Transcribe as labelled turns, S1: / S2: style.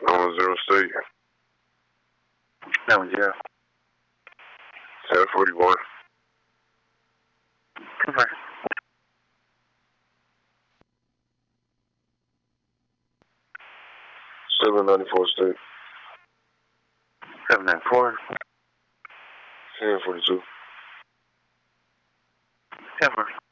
S1: Zero State.
S2: 70.
S1: 741.
S2: Confirm.
S1: 794 State.
S2: 794.
S1: 1042.
S2: 10